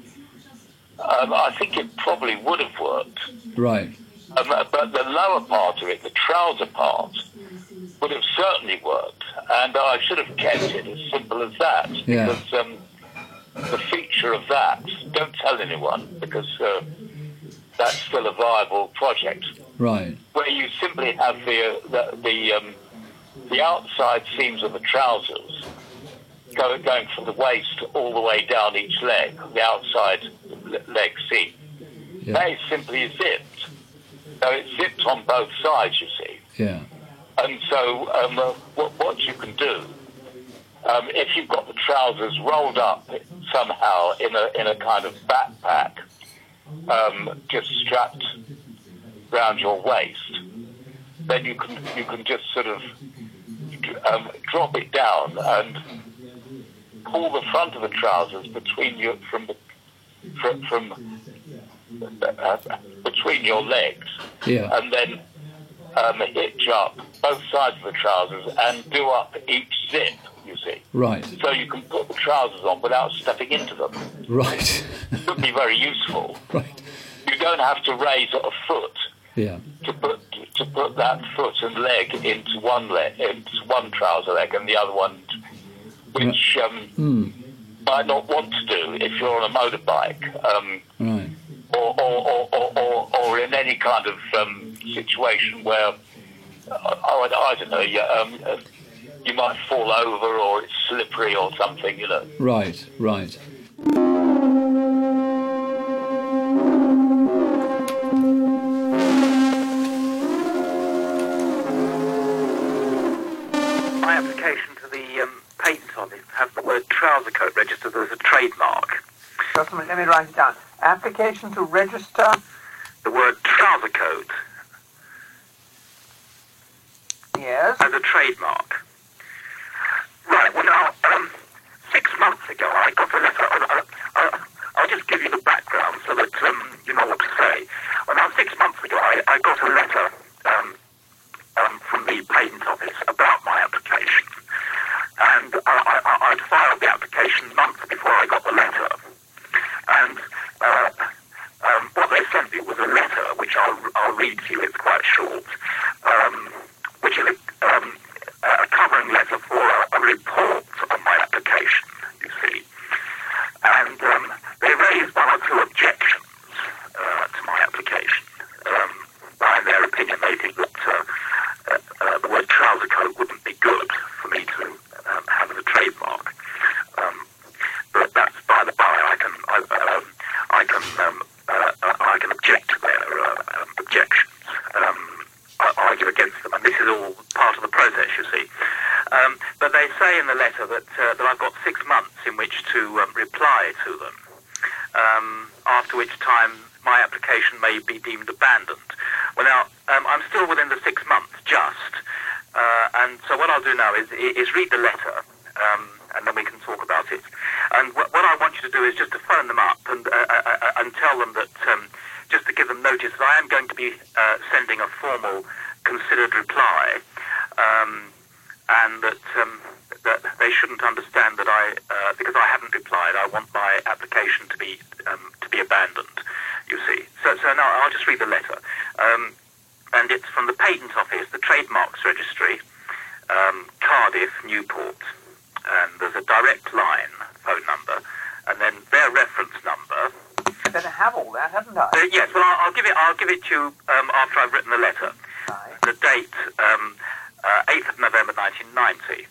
C: I think it probably would have worked.
B: Right.
C: But the lower part of it, the trouser part, would have certainly worked, and I should have kept it as simple as that.
B: Yeah.
C: Because the feature of that, don't tell anyone, because that's still a viable project.
B: Right.
C: Where you simply have the outside seams of the trousers going from the waist all the way down each leg, the outside leg seam.
B: Yeah.
C: They simply zipped. So it's zipped on both sides, you see.
B: Yeah.
C: And so what you can do, if you've got the trousers rolled up somehow in a kind of backpack, just strapped round your waist, then you can just sort of drop it down and pull the front of the trousers between you from between your legs, and then hitch up both sides of the trousers and do up each zip, you see.
B: Right.
C: So you can put the trousers on without stepping into them.
B: Right.
C: It would be very useful.
B: Right.
C: You don't have to raise a foot to put that foot and leg into one trouser leg and the other one, which might not want to do if you're on a motorbike.
B: Right.
C: Or in any kind of situation where, I don't know, you might fall over or it's slippery or something, you know.
B: Right, right.
E: My application to the patent office has the word trouser coat registered as a trademark.
F: Just a minute, let me write it down. Application to register
E: the word trouser coat.
F: Yes.
E: As a trademark. Right, well now, 6 months ago I got a letter. I'll just give you the background so that you know what to say. Well now, 6 months ago I got a letter from the patent office about my application. And I'd filed the application months before I got the letter. And what they sent me was a letter, which I'll read to you. It's quite short, which is a covering letter for a report on my application, you see. And they raised one or two objections to my application. In their opinion, they think that the word trouser coat wouldn't be good for me to have as a trademark. But that's by the by. I can object to their objections. I argue against them, and this is all part of the process, you see. But they say in the letter that I've got 6 months in which to reply to them, after which time my application may be deemed abandoned. Well, now, I'm still within the 6 months, just. And so what I'll do now is read the letter, and then we can talk about it. And what I want you to do is just to phone them up and tell them that, just to give them notice that I am going to be sending a formal considered reply, and that they shouldn't understand that because I haven't replied, I want my application to be abandoned, you see. So now I'll just read the letter. And it's from the Patent Office, the Trademarks Registry, Cardiff, Newport. And there's a direct line phone number, and then their reference number.
F: Better have all that, haven't I?
E: Yes. Well, I'll give it to you after I've written the letter.
F: Right.
E: The date, 8th of November 1990.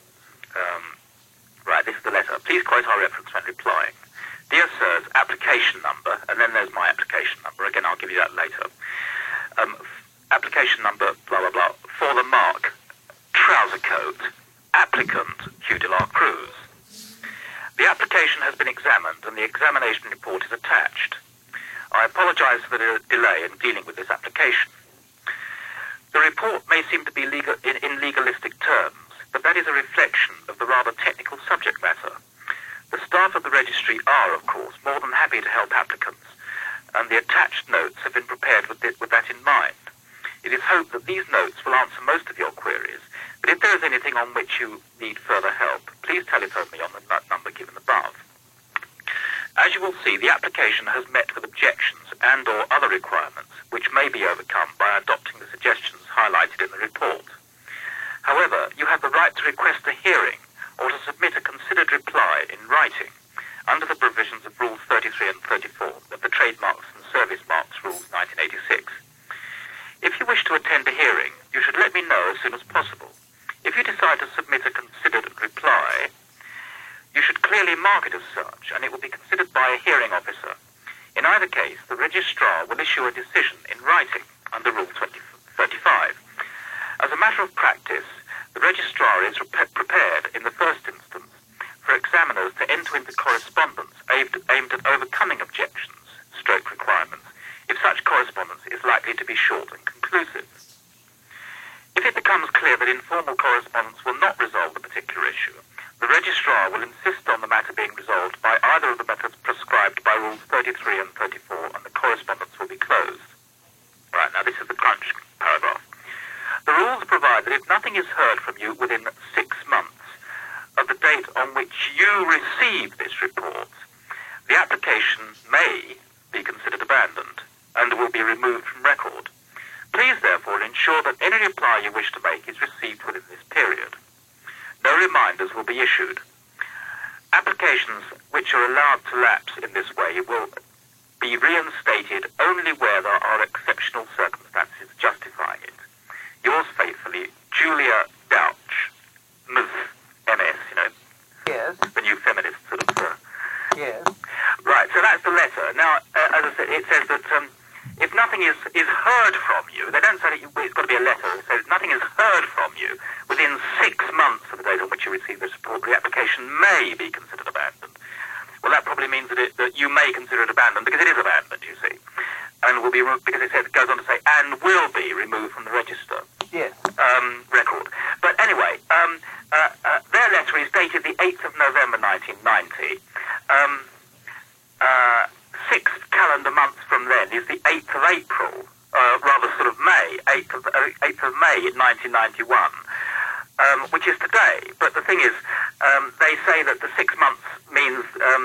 E: Right. This is the letter. Please quote our reference when replying. Dear sirs, application number, and then there's my application number. Again, I'll give you that later. Application number, blah blah blah, for the mark trouser coat. Applicant, Hugh de la Cruz. The application has been examined and the examination report is attached. I apologise for the delay in dealing with this application. The report may seem to be in legalistic terms, but that is a reflection of the rather technical subject matter. The staff of the registry are, of course, more than happy to help applicants, and the attached notes have been prepared with that in mind. It is hoped that these notes will answer most of your queries, but if there is anything on which you need further help, please telephone me on the number given above. As you will see, the application has met with objections and or other requirements which may be overcome by adopting the suggestions highlighted in the report. However, you have the right to request a hearing or to submit a considered reply in writing under the provisions of Rules 33 and 34 of the Trademarks and Service Marks Rules 1986. If you wish to attend a hearing, you should let me know as soon as possible. If you decide to submit a considered reply, you should clearly mark it as such, and it will be considered by a hearing officer. In either case, the registrar will issue a decision in writing under Rule 35. As a matter of practice, the registrar is prepared, in the first instance, for examiners to enter into correspondence aimed at overcoming objections, stroke requirements, if such correspondence is likely to be short and conclusive. If it becomes clear that informal correspondence will not resolve the particular issue, the registrar will insist on the matter being resolved by either of the methods prescribed by Rules 33 and 34, and the correspondence will be closed. Right, now this is the crunch paragraph. The rules provide that if nothing is heard from you within 6 months of the date on which you receive this report, the application may be considered abandoned and will be removed from record. Please, therefore, ensure that any reply you wish to make is received within this period. No reminders will be issued. Applications which are allowed to lapse in this way will be reinstated only where there are exceptional circumstances justifying it. Yours faithfully, Julia Douch, Ms. MS, you know.
F: Yes.
E: The new feminist sort of...
F: Yes.
E: Right, so that's the letter. Now, as I said, it says that if nothing is heard from you, they don't say that it's got to be a letter. It says nothing is heard from you within 6 months of the date on which you receive this report, the application may be considered abandoned. Well, that probably means that you may consider it abandoned because it is abandoned, you see, and will be because it goes on to say and will be removed from the register.
F: Yes.
E: Record. But anyway, their letter is dated the 8th of November 1990. 6 calendar months from then is the 8th of April, rather sort of May, 8th of May in 1991, which is today. But the thing is, they say that the 6 months means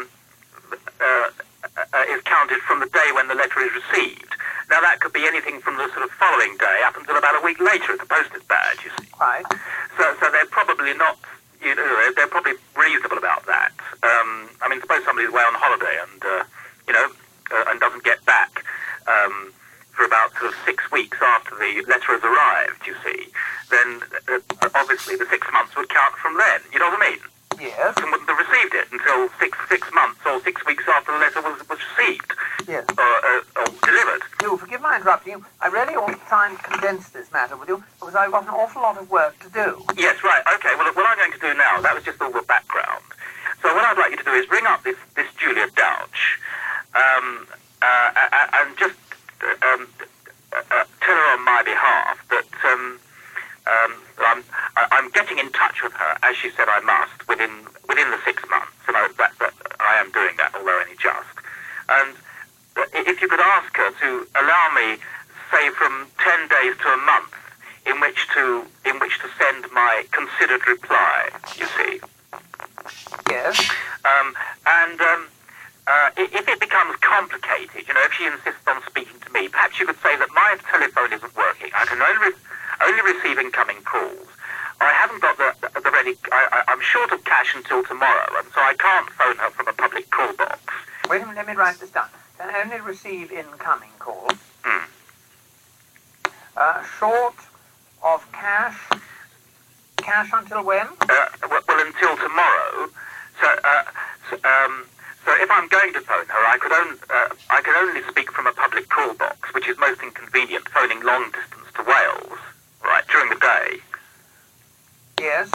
E: is counted from the day when the letter is received. Now that could be anything from the sort of following day up until about a week later if the postage badge, you see.
F: Right.
E: So they're probably not, you know, they're probably reasonable about that. I mean, suppose somebody's away on holiday and, and doesn't get back for about sort of 6 weeks after the letter has arrived, you see, then obviously the 6 months would count from then. You know what I mean?
F: Yes.
E: And wouldn't have received it until six months or 6 weeks after the letter was received.
F: Yes.
E: Or delivered.
F: You forgive my interrupting you. I really ought to try and condense this matter with you because I've got an awful lot of work to do.
E: Yes, right. Okay. Well, what I'm going to do now, that was just all the background. So what I'd like you to do is ring up this Julia Douch and just tell her on my behalf that I'm getting in touch with her, as she said I must, within the 6 months, and that I am doing that, although only just. And if you could ask her to allow me, say, from 10 days to a month, in which to send my considered reply, you see.
F: Yes.
E: If it becomes complicated, you know, if she insists on speaking to me, perhaps you could say that my telephone isn't working. I can only receive incoming calls. I haven't got the ready. I'm short of cash until tomorrow, and so I can't phone her from a public call box.
F: Wait a minute, let me write this down. Can only receive incoming calls. Short of cash. Cash until when?
E: Well, until tomorrow. So if I'm going to phone her, I can only speak from a public call box, which is most inconvenient, phoning long distance to Wales, right, during the day.
F: Yes.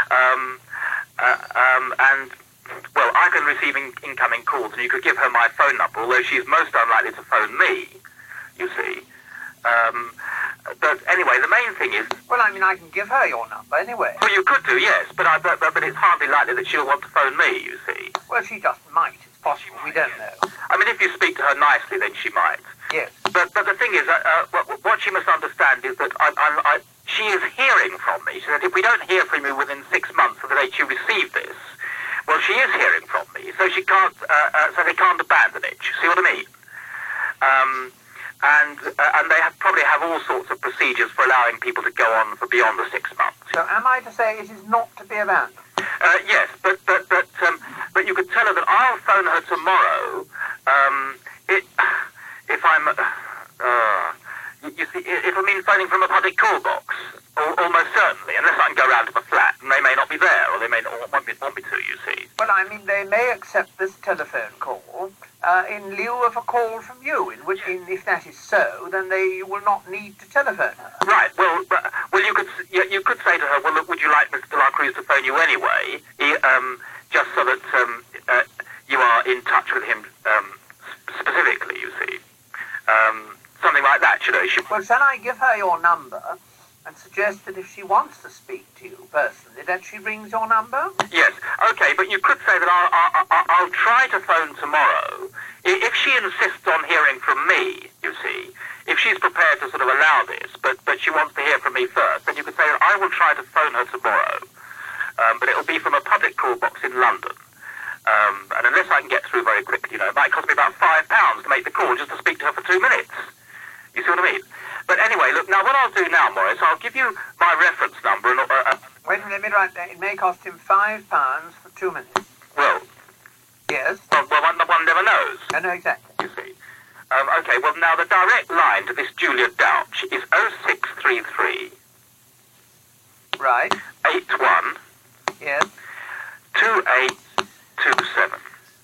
E: And, well, I can receive incoming calls, and you could give her my phone number, although she's most unlikely to phone me, you see. But anyway, the main thing is...
F: Well, I mean, I can give her your number anyway.
E: Well, you could do, yes, but it's hardly likely that she'll want to phone me, you see.
F: Well, she just might. It's possible. We don't know.
E: I mean, if you speak to her nicely, then she might.
F: Yes.
E: But the thing is, what she must understand is that she is hearing from me. She said, if we don't hear from you within 6 months of the date you receive this, well, she is hearing from me, so she can't, so they can't abandon it. You see what I mean? And they probably have all sorts of procedures for allowing people to go on for beyond the 6 months.
F: So am I to say it is not to be abandoned?
E: Yes, but you could tell her that I'll phone her tomorrow. If I'm, you see, if I mean phoning from a public call box, almost certainly, unless I can go round to the flat, and they may not be there, or they may not want me to, you see.
F: Well, I mean, they may accept this telephone call in lieu of a call from you, if that is so, then they will not need to telephone her.
E: Right, well, you could say to her, well, look, would you like Mr. de la Cruz to phone you anyway, just so that you are in touch with him specifically, you see. Something like that, you know.
F: Well, shall I give her your number, and suggest that if she wants to speak to you personally, that she rings your number?
E: Yes, okay, but you could say that I'll try to phone tomorrow. If she insists on hearing from me, you see, if she's prepared to sort of allow this, but she wants to hear from me first, then you could say that I will try to phone her tomorrow, but it'll be from a public call box in London. And unless I can get through very quickly, it might cost me about £5 to make the call just to speak to her for 2 minutes. You see what I mean? But anyway, look, now what I'll do now, Maurice, I'll give you my reference number and...
F: Wait a minute, let me write that. It may cost him £5 for 2 minutes.
E: Well...
F: Yes?
E: Well, one never knows.
F: I know exactly.
E: You see. Okay, well, now the direct line to this Julia Douch is 0633...
F: Right.
E: 81...
F: Yes.
E: 2827.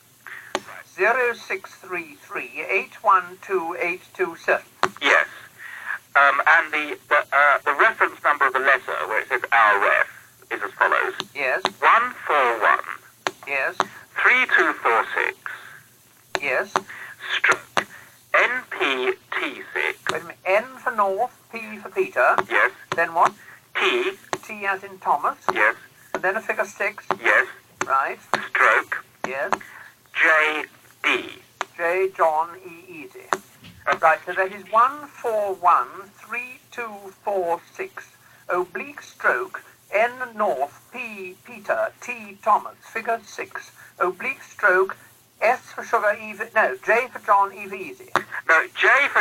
F: 0633 812 827.
E: Yes. And the reference number of the letter, where it says our ref, is as follows.
F: Yes.
E: 141.
F: Yes.
E: 3246.
F: Yes.
E: Stroke. NPT6.
F: Wait a minute. N for North, P for Peter.
E: Yes.
F: Then what?
E: T.
F: T as in Thomas.
E: Yes.
F: And then a figure 6.
E: Yes.
F: Right.
E: Stroke.
F: Yes.
E: JD.
F: J. John E. Easy. Right, so that is 1413246 oblique stroke N North P Peter T Thomas figure 6 oblique stroke S for sugar E for, no, J for John E for easy.
E: No, J for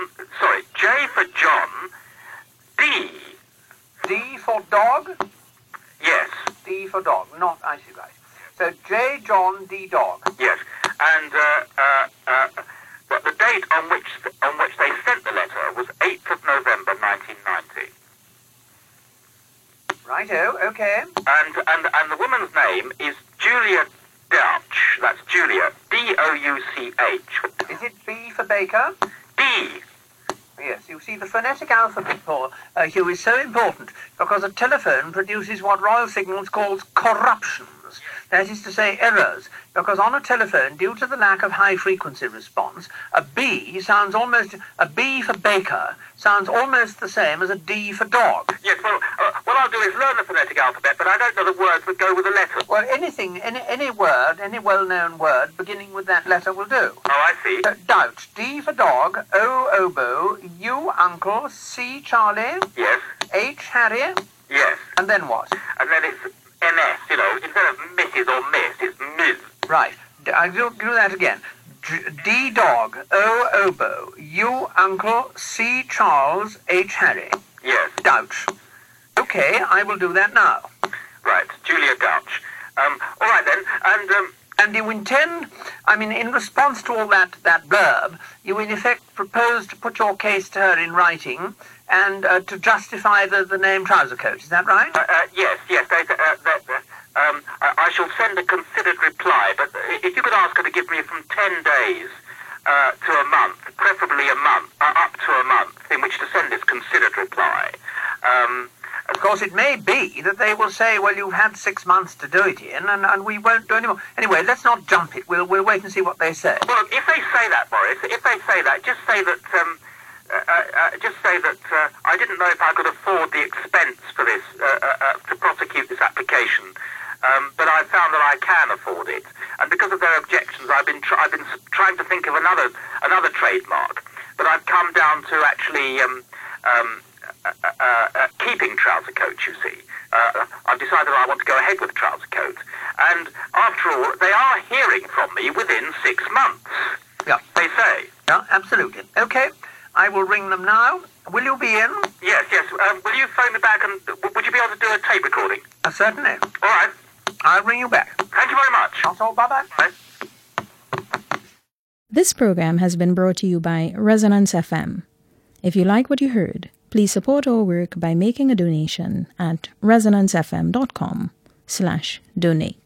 E: John D.
F: D for dog?
E: Yes.
F: D for dog, not I see right. So J John D dog.
E: Yes. And the date on which they sent the letter was 8th of November 1990.
F: Righto, okay.
E: And the woman's name is Julia Douch. That's Julia, D-O-U-C-H.
F: Is it B for Baker?
E: D.
F: Yes, you see, the phonetic alphabet, Paul, Hugh, is so important because a telephone produces what Royal Signals calls corruptions. That is to say, errors, because on a telephone, due to the lack of high-frequency response, a B for Baker sounds almost the same as a D for dog.
E: Yes, well, what I'll do is learn the phonetic alphabet, but I don't know the words that go with the letter.
F: Well, any word, any well-known word beginning with that letter will do.
E: Oh, I see.
F: Douch, D for dog, O oboe, U uncle, C Charlie,
E: Yes.
F: H Harry,
E: Yes.
F: and then what?
E: And then it's MS, instead of Mrs. or Miss, it's Ms.
F: Right. I'll do that again. D dog, O oboe, U uncle, C Charles, H Harry.
E: Yes.
F: Douch. Okay, I will do that now.
E: Right, Julia Douch. All right then,
F: And you intend, in response to all that blurb, you in effect propose to put your case to her in writing and to justify the name Trouser Coat. Is that right?
E: Yes. I shall send a considered reply, but if you could ask her to give me from 10 days to a month, preferably a month, up to a month, in which to send this considered reply.
F: Of course, it may be that they will say, well, you've had 6 months to do it in, and we won't do any more. Anyway, let's not jump it. We'll wait and see what they say.
E: Well, if they say that, Boris, just say that I didn't know if I could afford the expense for this, to prosecute this application, but I found that I can afford it. And because of their objections, I've been trying to think of another trademark, but I've come down to actually keeping Trouser Coat, you see. I've decided I want to go ahead with Trouser Coat. And after all, they are hearing from me within 6 months.
F: Yeah.
E: They say.
F: Yeah, absolutely. Okay, I will ring them now. Will you be in?
E: Yes. Will you phone me back and would you be able to do a tape recording?
F: Certainly.
E: All right.
F: I'll ring you back.
E: Thank you very much.
F: That's all. Bye-bye.
E: Bye.
A: This program has been brought to you by Resonance FM. If you like what you heard, please support our work by making a donation at resonancefm.com/donate.